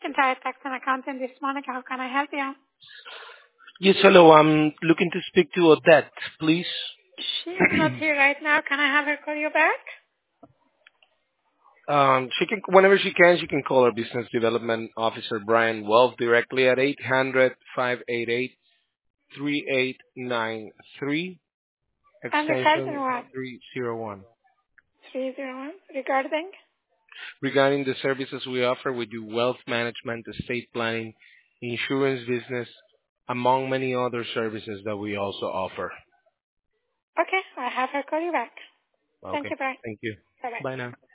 McIntyre Tax and Accounting. This is Monica. How can I help you? Yes, hello. I'm looking to speak to Odette, please. She is not here right now. Can I have her call you back? She can, whenever she can call our business development officer, Brian Wells, directly at 800-588-3893, And regarding extension what? 301. 301. Regarding? Regarding the services we offer, we do wealth management, estate planning, insurance business, among many other services that we also offer. Okay, I'll have her call you back. Thank Okay. you, bye. Thank you. Bye-bye. Bye now.